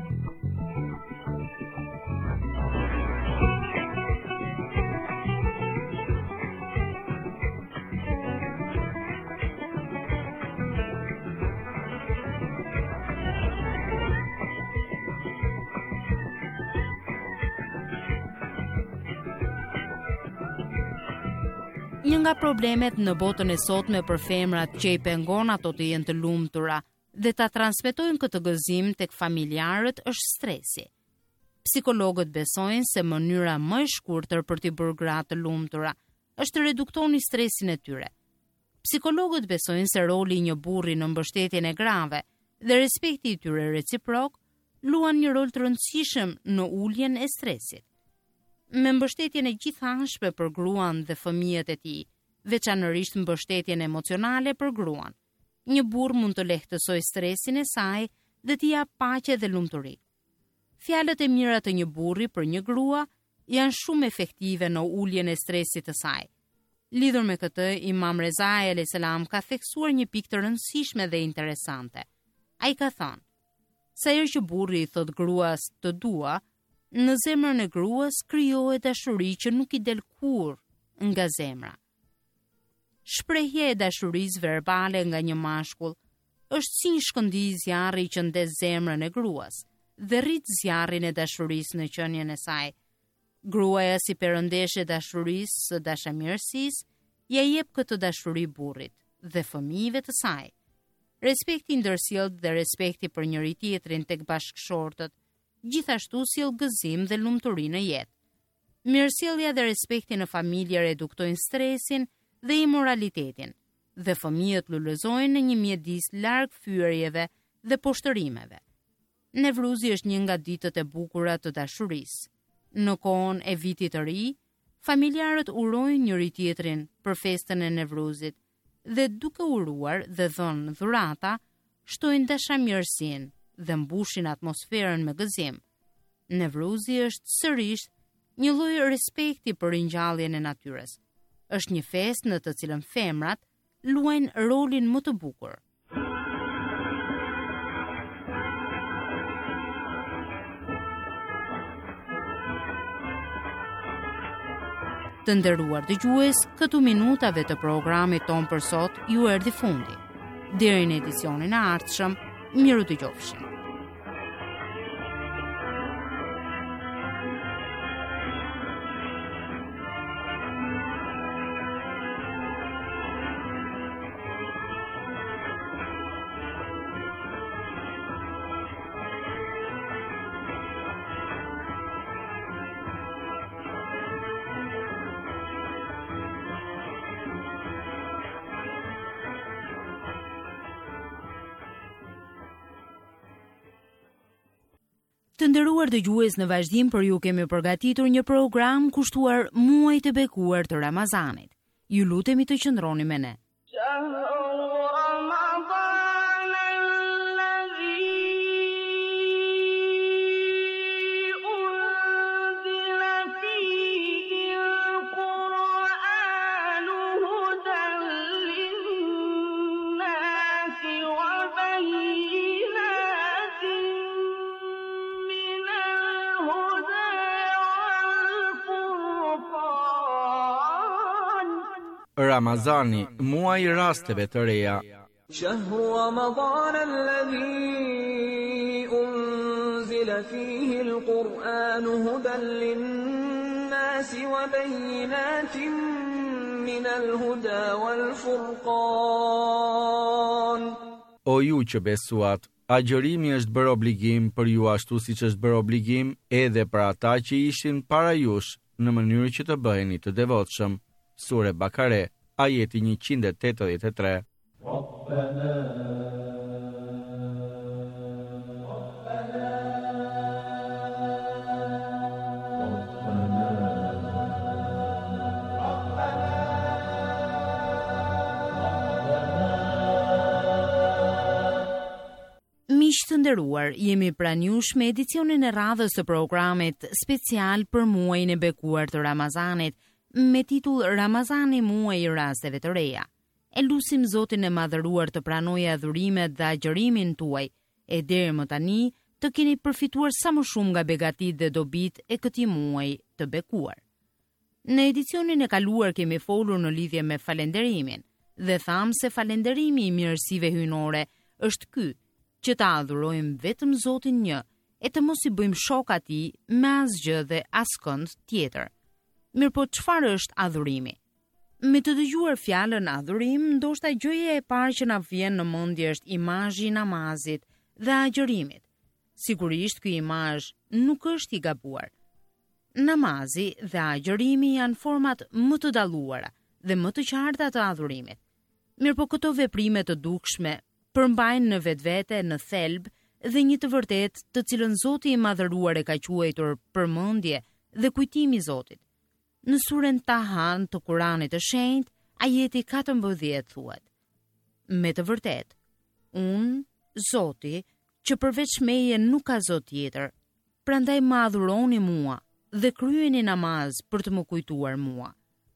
Një nga problemet në botën e sotme për femrat që i pengon ato të jenë të lumtura dhe ta transmetojnë këtë gëzim tek familjarët është stresi. Psikologët besojnë se mënyra më e shkurtër për t'i bërë gratë të lumtura është të reduktoni stresin e tyre. Psikologët besojnë se roli i një burri në mbështetjen e grave dhe respekti i tyre reciprok luan një rol të rëndësishëm në uljen e stresit. Me mbështetjen e gjithanshme për gruan dhe fëmijët e tij, veçanërisht mbështetjen emocionale për gruan, një burr mund të lehtësojë stresin e saj dhe t'i japë paqe dhe lumturi. Fjalët e mira të një burri për një grua janë shumë efektive në uljen e stresit të saj. Lidhur me këtë, Imam Reza alayhis salam ka theksuar një pikë të rëndësishme dhe interesante. Ai ka thënë: sa herë që burri i thot gruas të dua, në zemrën e gruas krijohet dashuri që nuk i del kurrë nga zemra. Shprehja e dashurisë verbale nga një mashkull është si një shkëndij zjarri që ndes zemrën e gruas dhe rrit zjarrin e dashurisë në qenien e saj. Gruaja si perëndeshe dashurisë së dashamirësisë ja jep këtë dashuri burrit dhe fëmijëve të saj. Respekti ndërsjellët dhe respekti për njëri tjetrin tek bashkëshortët gjithashtu sjell gëzim dhe lumturi në jetë. Mirësjellja dhe respekti në familje reduktojnë stresin dhe imoralitetin, dhe fëmijët lullëzojnë në një mjedis larg fyerjeve dhe poshtërimeve. Nevruzi është një nga ditët e bukura të dashurisë. Në kohën e vitit të ri, familjarët urojnë njëri tjetrin për festën e Nevruzit dhe duke uruar dhe dhënë dhurata, shtojnë dashamirësinë dhe mbushin atmosferën me gëzim. Nevruzi është sërish një lloj respekti për ringjalljen e natyrës. Është një festë në të cilën femrat luajnë rolin më të bukur. Të nderuar dëgjues, këtu minutave të programit ton për sot ju erdhi fundi. Deri në edicionin e ardhshëm, miru dëgjofshim. Të nderuar dëgjues, në vazhdim për ju kemi përgatitur një program kushtuar muajit të bekuar të Ramazanit. Ju lutemi të qëndroni me ne. Ramazani, muaj i rasteve të reja. شهر رمضان الذي أنزل فيه القرآن هدى للناس وبينات من الهدى والفرقان. O ju që besuat, agjërimi është bërë obligim për ju ashtu siç është bërë obligim edhe për ata që ishin para jush në mënyrë që të bëheni të devotshëm. Sure Bakare, ajeti njëqind e tetëdhjetë e tre. Miq të nderuar, jemi pranë jush me edicionin e radhës të programit special për muajin e bekuar të Ramazanit, me titull Ramazani, muaj i rasteve të reja. E lusim Zotin e madhëruar të pranojë adhurimet dhe agjërimin tuaj, e deri më tani të keni përfituar sa më shumë nga begatitë dhe dobitë e këtij muaji të bekuar. Në edicionin e kaluar kemi folur në lidhje me falenderimin dhe tham se falenderimi i mirësive hyjnore është ky, që ta adhurojmë vetëm Zotin një e të mos i bëjmë shok atij me asgjë dhe askënd tjetër. Mirë po, çfarë është adhurimi? Me të dëgjuar fjalën adhurim, ndoshta gjëja e parë që na vjen në mendje është imazhi i namazit dhe agjërimit. Sigurisht ky imazh nuk është i gabuar. Namazi dhe agjërimi janë format më të dalluara dhe më të qarta të adhurimit. Mirë po, këto veprime të dukshme përmbajnë në vetvete në thelb dhe një të vërtetë të cilën Zoti i madhëruar e ka quajtur përmendje dhe kujtimi i Zotit. Në surën Taha të Kuranit të Shenjtë, ajeti katërmbëdhjetë thuhet: Me të vërtetë, unë, Zoti, që përveç meje nuk ka Zot tjetër, prandaj më adhuroni mua dhe kryeni namaz për të më kujtuar mua.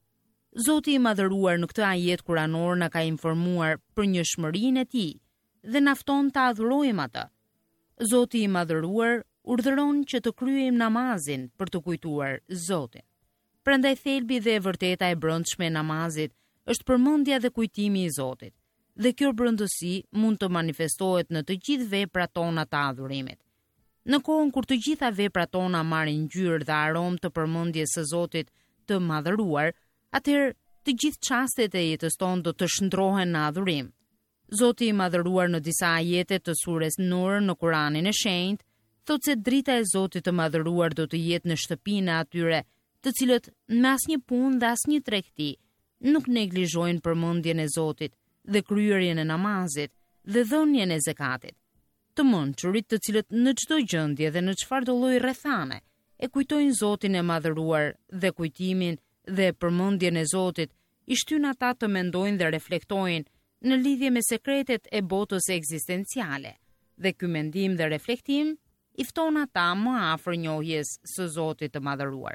Zoti i madhëruar në këtë ajet kuranor na ka informuar për njohshmërinë e tij dhe na fton të adhurojmë atë. Zoti i madhëruar urdhëron që të kryejmë namazin për të kujtuar Zotin. Prandaj thelbi dhe e vërteta e brendshme e namazit është përmendja dhe kujtimi i Zotit, dhe kjo brendësi mund të manifestohet në të gjithë veprat tona të adhurimit. Në kohën kur të gjitha veprat tona marrin ngjyrë dhe aromë të përmendjes së Zotit të madhëruar, atëherë të gjithë çastet e jetës tonë do të shndrohen në adhurim. Zoti i madhëruar në disa ajete të surës Nur në Kuranin e Shenjtë thotë se drita e Zotit të madhëruar do të jetë në shtëpinë e atyre të cilët me asnjë punë dhe asnjë tregti nuk neglizhojnë përmendjen e Zotit dhe kryerjen e namazit dhe dhënien e zekatit. Të mençurit të cilët në çdo gjendje dhe në çfarëdo lloj rrethane e kujtojnë Zotin e madhëruar dhe kujtimin dhe përmendjen e Zotit i shtyn ata të mendojnë dhe reflektojnë në lidhje me sekretet e botës ekzistenciale, dhe ky mendim dhe reflektim i fton ata më afër njohjes së Zotit të madhëruar.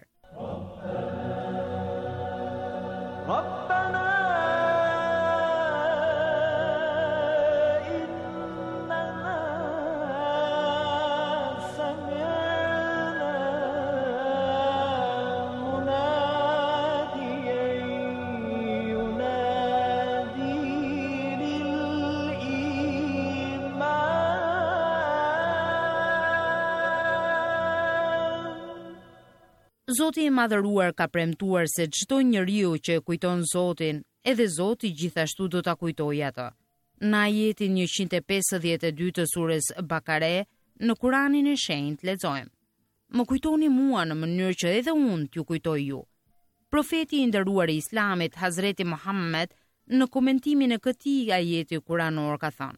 Zoti i madhëruar ka premtuar se çdo njeriu që e kujton Zotin, edhe Zoti gjithashtu do ta kujtojë atë. Në ajetin njëqind e pesëdhjetë e dy të surës Bakare, në Kuranin e Shenjtë lexojmë: Më kujtoni mua në mënyrë që edhe unë t'ju kujtoj ju. Profeti i nderuar i Islamit, Hazreti Muhammed, në komentimin e këtij ajeti kuranor ka thënë: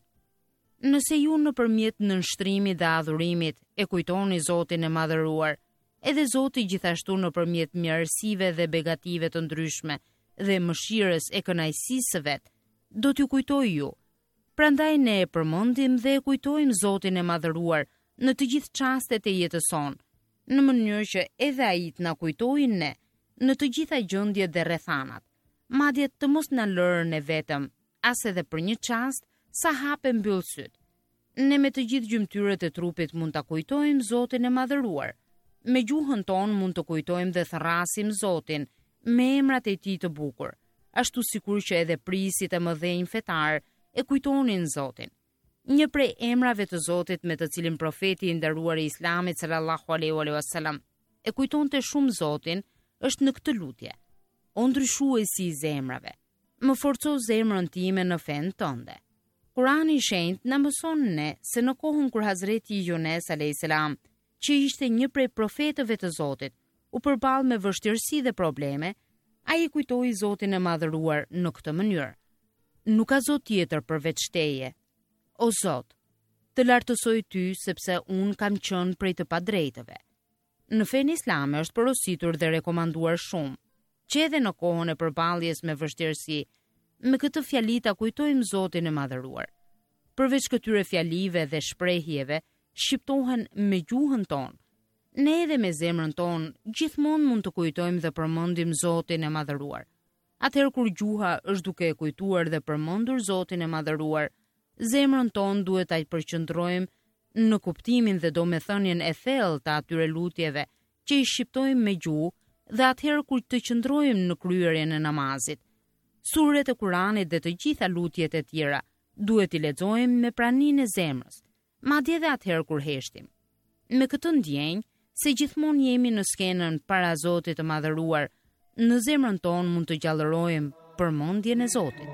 Nëse ju nëpërmjet nënshtrimit dhe adhurimit e kujtoni Zotin e madhëruar, edhe Zoti gjithashtu nëpërmjet mirësive dhe begative të ndryshme dhe mëshirës e kënaqësisë së vet, do t'ju kujtoj ju. Prandaj ne e përmendim dhe e kujtojmë Zotin e madhëruar në të gjithë çastet e jetës sonë, në mënyrë që edhe ai të na kujtojë ne në të gjitha gjendjet dhe rrethanat, madje të mos na lërë ne vetëm, as edhe për një çast sa hape mbyll syt. Ne me të gjithë gjymtyrët e trupit mund ta kujtojmë Zotin e madhëruar. Me gjuhën tonë mund të kujtojmë dhe thrasim Zotin me emrat e tij të bukur, ashtu sikur që edhe prisit e mëdhenj fetar e kujtonin Zotin. Një prej emrave të Zotit me të cilin profeti i nderuar i Islamit sallallahu alaihi wasallam e kujtonte shumë Zotin është në këtë lutje: O ndryshuesi i zemrave, më forco zemrën time në fen tënde. Kurani i Shenjtë na mëson ne se në kohën kur Hazreti Yunes alayhis salam, që ishte një prej profetëve të Zotit, u përball me vështirësi dhe probleme, ai i kujtoi Zotin e madhëruar në këtë mënyrë: Nuk ka Zot tjetër përveç teje. O Zot, të lartësoj ty sepse unë kam qenë prej të padrejtëve. Në fen islame është porositur dhe rekomanduar shumë, që edhe në kohën e përballjes me vështirësi, me këtë fjali ta kujtojmë Zotin e madhëruar. Përveç këtyre fjalive dhe shprehjeve, shqiptohen me gjuhën tonë. Ne edhe me zemrën tonë gjithmonë mund të kujtojmë dhe përmendim Zotin e madhëruar. Atëherë kur gjuha është duke e kujtuar dhe përmendur Zotin e madhëruar, zemrën tonë duhet ta përqendrojmë në kuptimin dhe domethënien e thellë të atyre lutjeve që i shqiptojmë me gjuhë, dhe atëherë kur të qëndrojmë në kryerjen e namazit. Suret e Kuranit dhe të gjitha lutjet e tjera duhet i lexojmë me praninë e zemrës, madje edhe atëherë kur heshtim. Me këtë ndjenjë se gjithmonë jemi në skenën para Zotit të madhëruar, në zemrën tonë mund të gjallërojmë përmendjen e Zotit.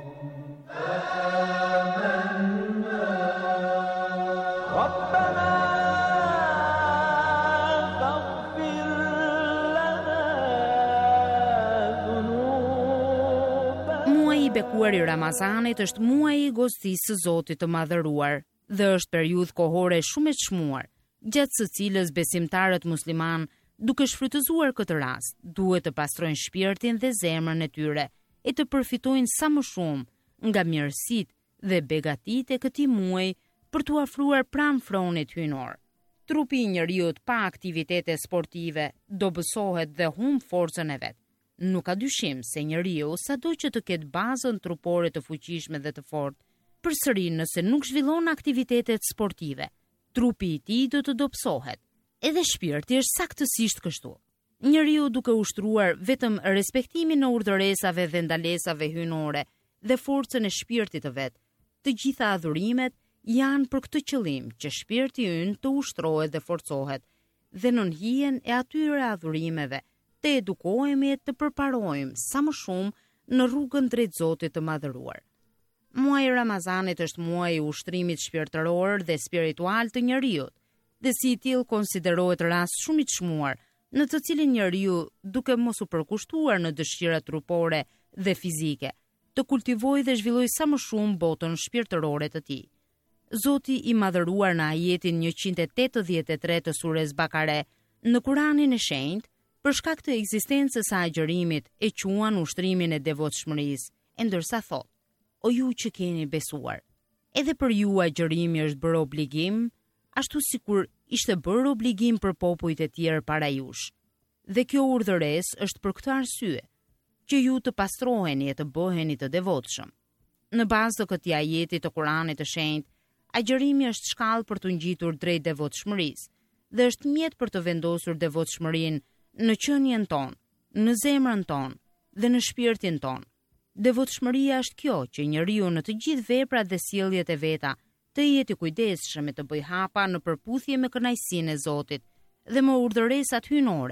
Muaji i bekuar i Ramazanit është muaji i gostisë së Zotit të madhëruar dhe është periudhë kohore shumë e çmuar, gjatë së cilës besimtarët musliman, duke shfrytëzuar këtë rast, duhet të pastrojnë shpirtin dhe zemrën e tyre e të përfitojnë sa më shumë nga mirësitë dhe begatitë e këtij muaji për t'u afruar pranë fronit hyjnor. Trupi i njeriut pa aktivitete sportive dobësohet dhe humb forcën e vet. Nuk ka dyshim se njeriu, sado që të ketë bazën trupore të fuqishme dhe të fortë, përsëri nëse nuk zhvillon aktivitetet sportive, trupi i tij do të dobësohet. Edhe shpirti është saktësisht kështu. Njeriu duke ushtruar vetëm respektimin e urdhëresave dhe ndalesave hyjnore dhe forcën e shpirtit të vet, të gjitha adhurimet janë për këtë qëllim, që shpirti ynë të ushtrohet dhe forcohet, dhe nën hijen e atyre adhurimeve të edukohemi e të përparojmë sa më shumë në rrugën drejt Zotit të madhëruar. Muaji i Ramazanit është muaji i ushtrimit shpirtëror dhe spiritual të njeriut, dhe si i tillë konsiderohet rast shumë i çmuar, në të cilin njeriu, duke mos u përkushtuar në dëshirat trupore dhe fizike, të kultivojë dhe zhvillojë sa më shumë botën shpirtërore të tij. Zoti i madhëruar në ajetin njëqind e tetëdhjetë e tre të surës Bakare, në Kuranin e Shenjtë, për shkak të ekzistencës së agjërimit e quan ushtrimin e devotshmërisë, e ndërsa thot: O ju që keni besuar, edhe për ju agjërimi është bërë obligim, ashtu sikur ishte bërë obligim për popujt e tjerë para jush. Dhe kjo urdhëresë është për këtë arsye, që ju të pastroheni e të bëheni të devotshëm. Në bazë të këtij ajeti të Kuranit të Shenjtë, agjërimi është shkallë për të ngjitur drejt devotshmërisë dhe është mjet për të vendosur devotshmërinë në qenien tonë, në zemrën tonë dhe në shpirtin tonë. Devotshmëria është kjo që njeriu në të gjithë veprat dhe sjelljet e veta të jetë i kujdesshëm e të bëjë hapa në përputhje me kënaqësinë e Zotit dhe me urdhëresat hyjnore,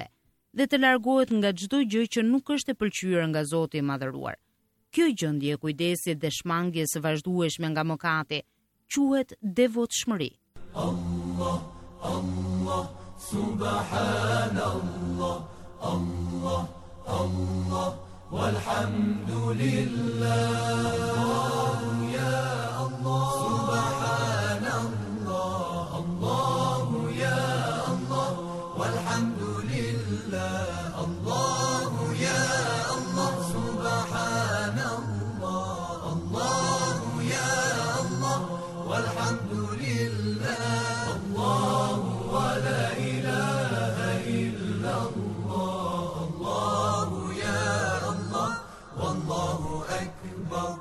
dhe të largohet nga çdo gjë që nuk është e pëlqyer nga Zoti i Madhëruar. Kjo gjendje e kujdesit dhe shmangjes së vazhdueshme nga mëkati quhet devotshmëri. Allah, Allah, subhanallah, Allah, Allah, walhamdulillah, ya Allah, subhanallah, Allah, ya Allah, walhamdulillah, Allah, ya Allah, subhanallah, Allah, ya Allah, walhamdulillah, Allah, wa la ilaha illa Allah, Allah, ya Allah, wallahu akbar.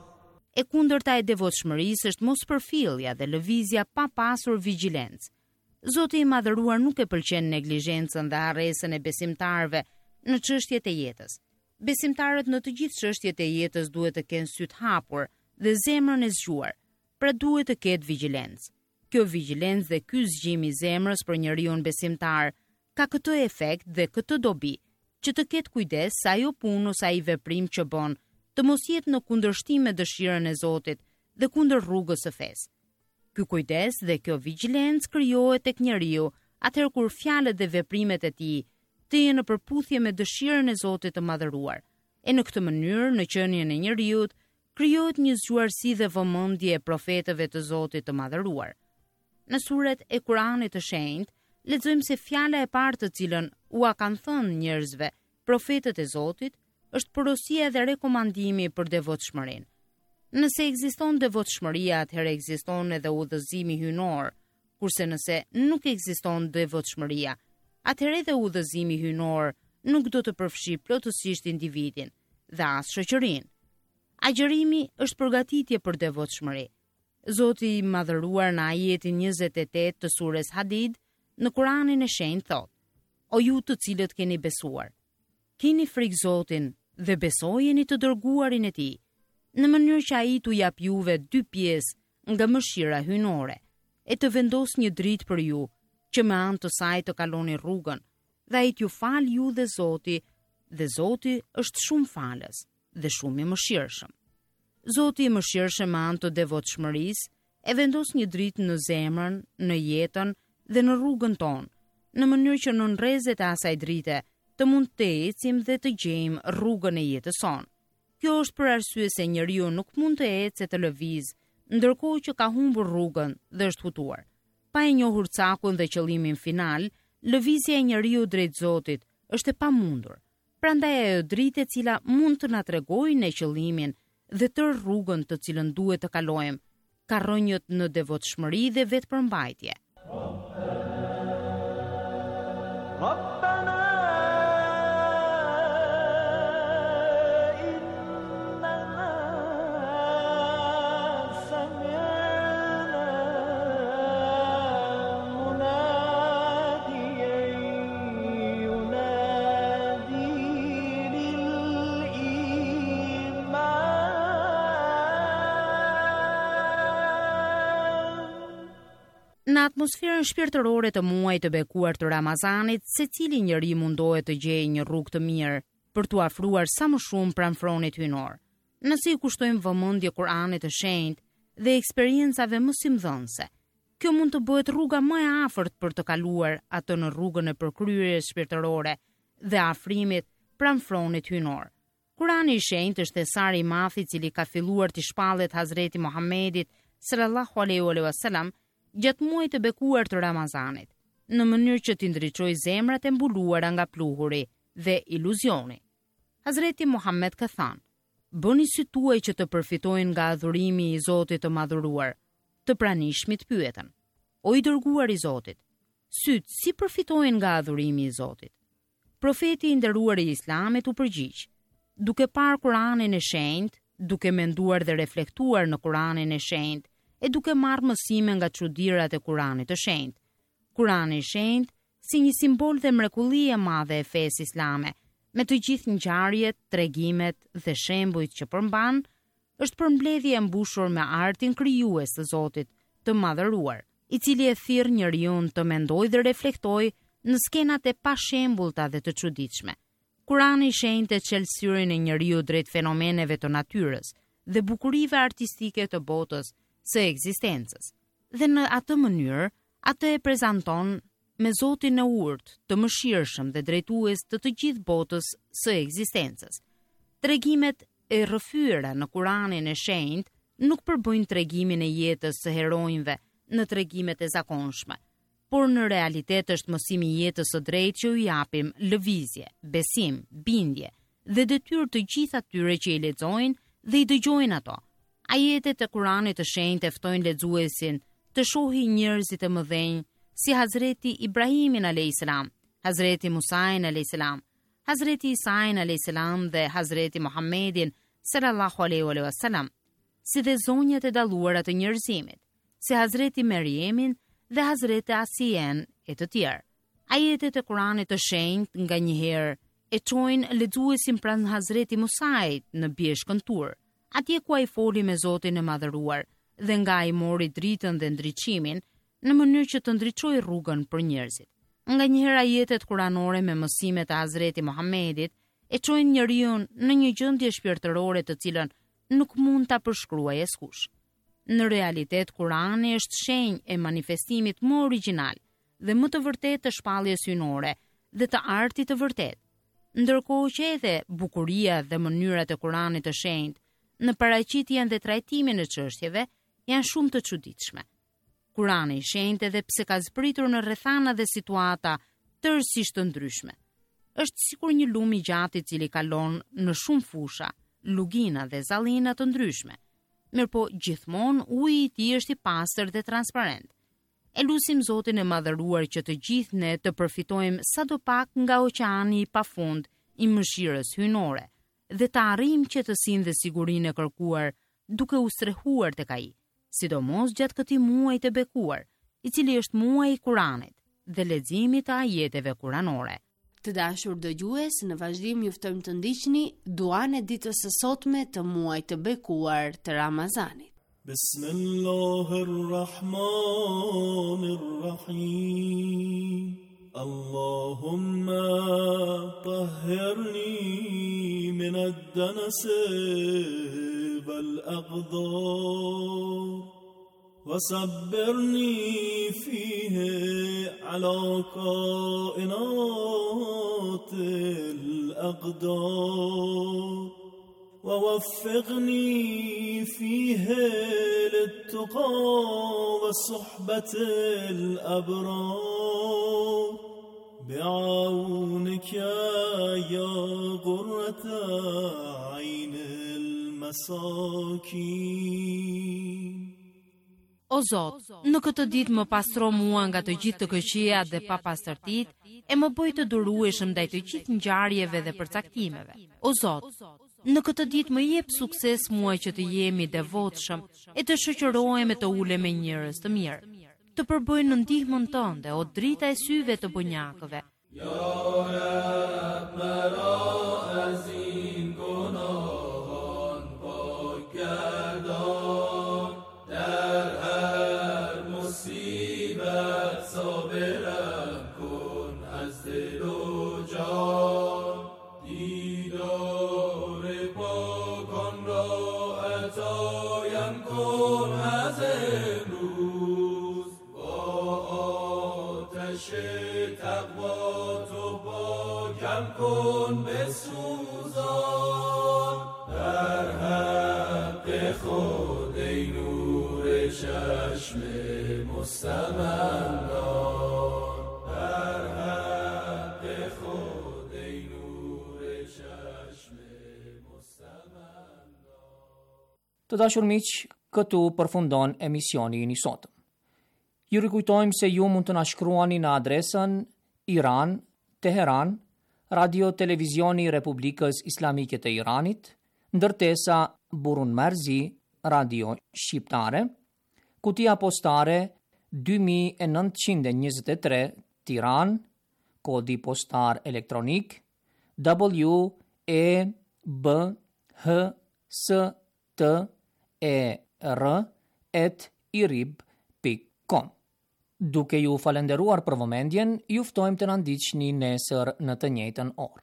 E kundërta e devotshmërisë është mospërfillja dhe lëvizja pa pasur vigjilencë. Zoti i Madhëruar nuk e pëlqen neglizhencën dhe harresën e besimtarëve në çështjet e jetës. Besimtarët në të gjithë çështjet e jetës duhet të kenë syt hapur dhe zemrën e zgjuar, pra duhet të ketë vigjilencë. Kjo vigjilencë dhe ky zgjim i zemrës për njeriu besimtar ka këtë efekt dhe këtë dobi, që të ketë kujdes sa ajo punë ose ai veprim që bën të mos jetë në kundërshtim me dëshirën e Zotit dhe kundër rrugës së fesë. Ky kujdes dhe kjo vigjilencë krijohet tek njeriu atëherë kur fjalët dhe veprimet e tij të jenë në përputhje me dëshirën e Zotit të Madhëruar. E në këtë mënyrë, në qenien e njeriut, krijohet një zgjuarsi dhe vëmendje e profetëve të Zotit të Madhëruar. Në suret e Kuranit të Shenjtë, lexojmë se fjala e parë të cilën ua kanë thënë njerëzve profetët e Zotit është porosia dhe rekomandimi për devotshmërinë. Nëse ekziston devotshmëria, atëherë ekziston edhe udhëzimi hyjnor, kurse nëse nuk ekziston devotshmëria, atëherë edhe udhëzimi hyjnor nuk do të përfshi plotësisht individin dhe as shoqërinë. Agjërimi është përgatitje për devotshmëri. Zoti i Madhëruar në ajetin njëzet e tetë të surës Hadid në Kuranin e Shenjtë thotë: O ju të cilët keni besuar, keni frikë Zotin dhe besojeni të dërguarin e tij, në mënyrë që ai t'u jap juve dy pjesë nga mëshira hyjnore, e të vendos një dritë për ju, që me anë të saj të kaloni rrugën, dhe ai t'ju fal ju dhe Zoti, dhe Zoti është shumë falës dhe shumë i mëshirshëm. Zoti i mëshirshëm me anë të devotshmërisë e vendos një dritë në zemrën, në jetën dhe në rrugën tonë, në mënyrë që në rrezet e asaj drite të mund të ecim dhe të gjejmë rrugën e jetës sonë. Kjo është për arsye se njeriu nuk mund të ecë e të lëvizë, ndërkohë që ka humbur rrugën dhe është hutuar. Pa e njohur cakun dhe qëllimin final, lëvizja e njeriu drejt Zotit është e pamundur. Prandaj ajo dritë e cila mund të na tregojë në qëllimin dhe të rrugën të cilën duhet të kalojmë, ka rrënjët në devotshmëri dhe vetëpërmbajtje. Në atmosferën shpirtërore të muajit të bekuar të Ramazanit, secili njeri mundohet të gjejë një rrugë të mirë për t'u afruar sa më shumë pranë fronit hyjnor. Nëse i kushtojmë vëmendje Kuranit të Shenjtë dhe eksperiencave mësimdhënëse, kjo mund të bëhet rruga më e afërt për të kaluar atë në rrugën e përkryrjes shpirtërore dhe afrimit pranë fronit hyjnor. Kurani i Shenjtë është thesari i madh i cili ka filluar të shpallet Hazreti Muhammedit sallallahu alaihi wasallam gjatë muajit të bekuar të Ramazanit, në mënyrë që t'i ndriçojë zemrat e mbuluara nga pluhuri dhe iluzioni. Hazreti Muhammed ka thënë: "Bëni sytë tuaj që të përfitojnë nga adhurimi i Zotit të Madhëruar." Të pranishmit pyetën: "O i dërguar i Zotit, sytë si përfitojnë nga adhurimi i Zotit?" Profeti i nderuar i Islamit u përgjigj: "Duke parë Kuranin e Shenjtë, duke menduar dhe reflektuar në Kuranin e Shenjtë, e duke marrë mësime nga çudirat e Kuranit të Shenjtë. Kurani i Shenjtë, si një simbol dhe mrekulli e madhe e fesë islame, me të gjithë ngjarjet, tregimet dhe shembujt që përmban, është përmbledhje e mbushur me artin krijues të Zotit të Madhëruar, i cili e thirr njeriu të mendojë dhe reflektojë në skenat e pashembullta dhe të çuditshme. Kurani shenjtë çelësyrin e njeriu drejt fenomeneve të natyrës dhe bukurive artistike të botës së ekzistencës. Dhe në atë mënyrë, atë e prezanton me Zotin e urtë, të mëshirshëm dhe drejtues të të gjithë botës së ekzistencës. Tregimet e rrëfyera në Kuranin e shenjtë nuk përbëjnë tregimin e jetës së heronjve në tregimet e zakonshme, por në realitet është mësimi i jetës së drejtë që u japim lëvizje, besim, bindje dhe detyrë të gjithë atyre që i lexojnë dhe i dëgjojnë ato. Ajetet e Kuranit të shenjtë e ftojnë lexuesin të shohë njerëzit e mëdhenj si Hazreti Ibrahimin alayhis salam, Hazreti Musain alayhis salam, Hazreti Isain alayhis salam dhe Hazreti Muhammedin sallallahu alaihi wasallam, si dhe zonjat e dalluara të njerëzimit, si Hazreti Merjemin dhe Hazreti Asien e të tjerë. Ajetet e Kuranit të shenjtë nganjëherë e çojnë lexuesin pranë Hazreti Musait në bjeshkën Tur, atje ku ai foli me Zotin e Madhëruar dhe nga ai mori dritën dhe ndriçimin në mënyrë që të ndriçojë rrugën për njerëzit. Nganjëherë ajetet kuranore me mësimet e Hazreti Muhammedit e çojnë njeriu në një gjendje shpirtërore të cilën nuk mund ta përshkruajë askush. Në realitet, Kurani është shenjë e manifestimit më origjinal dhe më të vërtetë të shpalljes hyjnore dhe të artit të vërtetë, ndërkohë që edhe bukuria dhe mënyrat e Kuranit të shenjtë në paraqitjen dhe trajtimin e çështjeve janë shumë të çuditshme. Kurani i shenjtë edhe pse ka zbritur në rrethana dhe situata tërësisht të ndryshme. Është sikur një lum i gjatë i cili kalon në shumë fusha, lugina dhe zallina të ndryshme. Mirëpo gjithmonë uji i tij është i pastër dhe transparent. E lutim Zotin e Madhëruar që të gjithë ne të përfitojmë sadopak nga oqeani i pafund i mëshirës hyjnore dhe të arrijmë qetësinë dhe sigurinë e kërkuar duke u strehuar tek ai, sidomos gjatë këtij muaji të bekuar, i cili është muaji i Kuranit dhe leximit të ajeteve kuranore. Të dashur dëgjues, në vazhdim ju ftojmë të ndiqni duan e ditës së sotme të muajit të bekuar të Ramazanit. Bismillahirrahmanirrahim. Allahumma tahhirni min ad-danas wal-aqdar وصبرني فيه على كائنات الأقدار ووفقني فيه للتقى وصحبة الأبرار بعونك يا قرة عين المساكين. O Zot, në këtë ditë më pastro mua nga të gjithë të këqijat dhe papastërtitë e më bëj të durueshëm ndaj të gjithë ngjarjeve dhe përcaktimeve. O Zot, në këtë ditë më jep sukses mua që të jemi devotshëm e të shoqërohemi të ulem me njerëz të mirë, të përbëjnë në ndihmën tënde o drita e syve të bonjakëve. Ya Rab azin gunahan pokardar در هر مصیبت صابرم کن از دل و جان دیدار پاکان را عطایم کن از امروز با آتش تقوا تو پاکم کن بسوزان در حق خود ای نور چشم مستمندان در حق خود ای نور چشم مستمندان. Të dashur miq, këtu përfundon emisioni i sotëm. Ju rikujtojmë se ju mund të na shkruani në adresën Iran, Teheran, Radio Televizioni i Republikës Islamike të Iranit, ndërtesa Burun Merzi, Radio Shqiptare, kutia postare dy mijë e nëntëqind e njëzet e tre, Tiranë, kodi postar elektronik W E B H S T E R at irib pikë com. Duke ju falenderuar për vëmendjen, ju ftojmë të na ndiqni nesër në të njëjtën orë.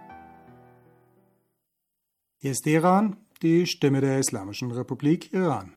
Hier ist Iran, die Stimme der Islamischen Republik Iran.